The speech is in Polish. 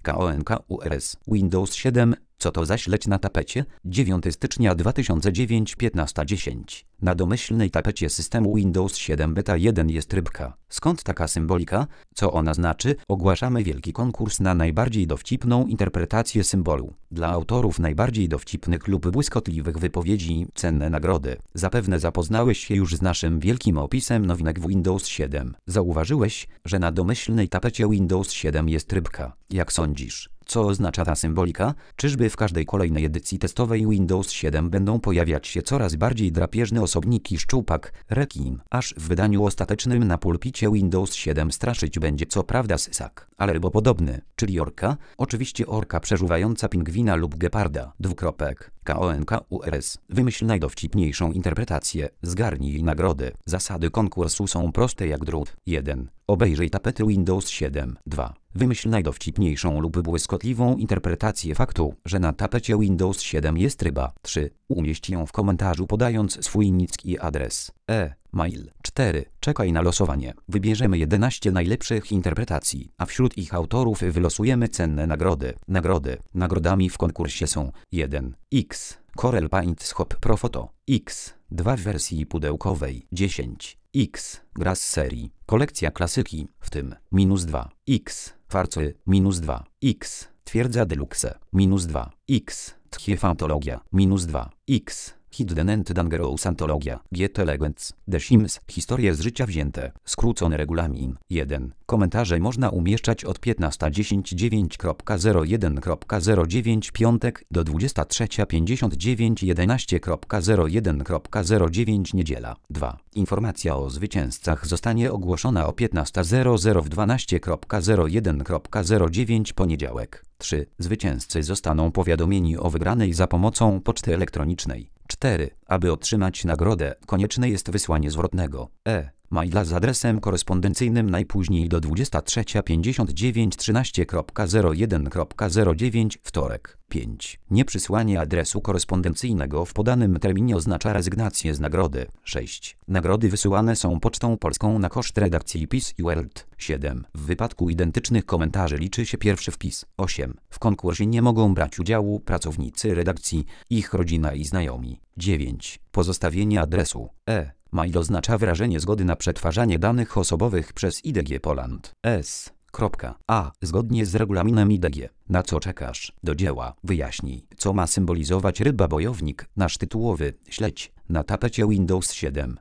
KONKURS Windows 7. Co to za śledź na tapecie? 9 stycznia 2009 15:10. Na domyślnej tapecie systemu Windows 7 Beta 1 jest rybka. Skąd taka symbolika? Co ona znaczy? Ogłaszamy wielki konkurs na najbardziej dowcipną interpretację symbolu. Dla autorów najbardziej dowcipnych lub błyskotliwych wypowiedzi cenne nagrody. Zapewne zapoznałeś się już z naszym wielkim opisem nowinek w Windows 7. Zauważyłeś, że na domyślnej tapecie Windows 7 jest rybka. Jak sądzisz? Co oznacza ta symbolika? Czyżby w każdej kolejnej edycji testowej Windows 7 będą pojawiać się coraz bardziej drapieżne osobniki szczupak, rekin, aż w wydaniu ostatecznym na pulpicie Windows 7 straszyć będzie co prawda ssak, ale rybopodobny, czyli orka? Oczywiście orka przeżuwająca pingwina lub geparda. KONKURS. Wymyśl najdowcipniejszą interpretację, zgarnij nagrody. Zasady konkursu są proste jak drut. 1. Obejrzyj tapety Windows 7. 2. Wymyśl najdowcipniejszą lub błyskotliwą interpretację faktu, że na tapecie Windows 7 jest ryba. 3. Umieść ją w komentarzu podając swój nick i adres e-mail. 4. Czekaj na losowanie. Wybierzemy 11 najlepszych interpretacji, a wśród ich autorów wylosujemy cenne nagrody. Nagrodami w konkursie są 1. X. Corel Paint Shop Pro Photo. X. 2 w wersji pudełkowej. 10. X. Gra z serii. Kolekcja klasyki, w tym -2. X. Farcy, -2. X. Twierdza Deluxe, -2. X. Tchiefantologia, -2. X. Hidden and Dangerous Antologia, GT Legends, The Sims, historie z życia wzięte, skrócony regulamin. 1. Komentarze można umieszczać od 15.10.9.01.09 piątek do 23.59.11.01.09 niedziela. 2. Informacja o zwycięzcach zostanie ogłoszona o 15.00 w 12.01.09 poniedziałek. 3. Zwycięzcy zostaną powiadomieni o wygranej za pomocą poczty elektronicznej. 4. Aby otrzymać nagrodę, konieczne jest wysłanie zwrotnego e-maila z adresem korespondencyjnym najpóźniej do 23.59.13.01.09 wtorek. 5. Nieprzysłanie adresu korespondencyjnego w podanym terminie oznacza rezygnację z nagrody. 6. Nagrody wysyłane są pocztą polską na koszt redakcji PiS i World. 7. W wypadku identycznych komentarzy liczy się pierwszy wpis. 8. W konkursie nie mogą brać udziału pracownicy redakcji, ich rodzina i znajomi. 9. Pozostawienie adresu e-mail oznacza wyrażenie zgody na przetwarzanie danych osobowych przez IDG Poland S.A. Zgodnie z regulaminem IDG. Na co czekasz? Do dzieła. Wyjaśnij, co ma symbolizować ryba bojownik, nasz tytułowy śledź na tapecie Windows 7.